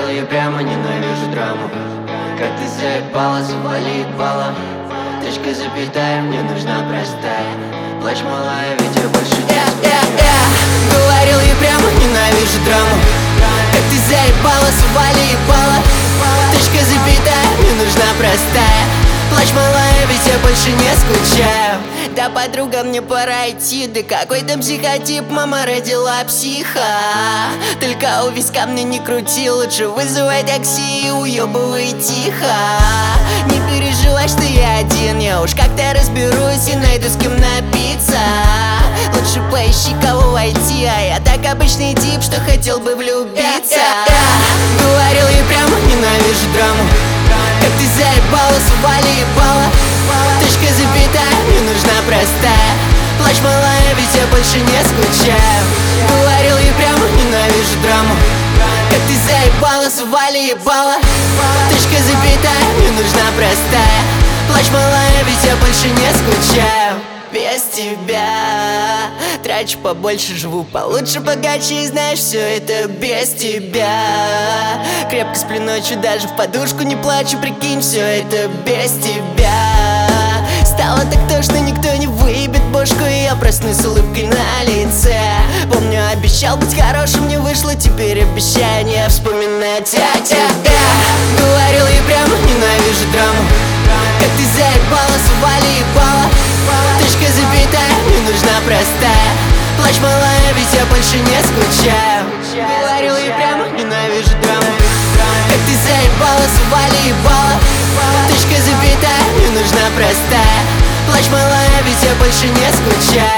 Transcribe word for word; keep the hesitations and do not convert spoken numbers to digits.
Говорил я прямо, ненавижу драму. Как ты заебала, завали ебала. Точка, запятая, мне нужна простая. Плачь, малая, ведь я больше не скучаю. Говорил я прямо, ненавижу драму. Как ты заебала, завали ебала. Точка, запятая, мне нужна простая. Плачь, малая, ведь я больше не скучаю. Да, подруга, мне пора идти. Да какой там психотип, мама родила психа. Только у виска мне не крути. Лучше вызывай такси и уебывай тихо. Не переживай, что я один. Я уж как-то разберусь и найду с кем напиться. Лучше поищи, кого войти. А я так обычный тип, что хотел бы влюбиться. Говорил я прямо, ненавижу драму. Как ты заебала, свали ебала. Точка, запятая, мне нужна простая. Плачь, малая, ведь я больше не скучаю. Говорил я прямо, ненавижу драму. Как ты заебала, свали ебала. Точка, запятая, мне нужна простая. Плачь, малая, ведь я больше не скучаю. Без тебя трачу побольше, живу получше, богаче. И знаешь, все это без тебя. Крепко сплю ночью, даже в подушку не плачу. Прикинь, все это без тебя. Стало так тошно, никто не выебет бошку. И я проснусь с улыбкой на лице. Помню, обещал быть хорошим, не вышло. Теперь обещаю не вспоминать о тебе. Говорил я прямо, ненавижу драму. Как ты заебала, свали ебала. Точка, запятая, мне нужна простая. Плачь, малая, ведь я больше не скучаю. Говорил я прямо, ненавижу драму. Как ты заебала, свали ебала. Точка, запятая, мне нужна простая. Плачь, малая, ведь я больше не скучаю.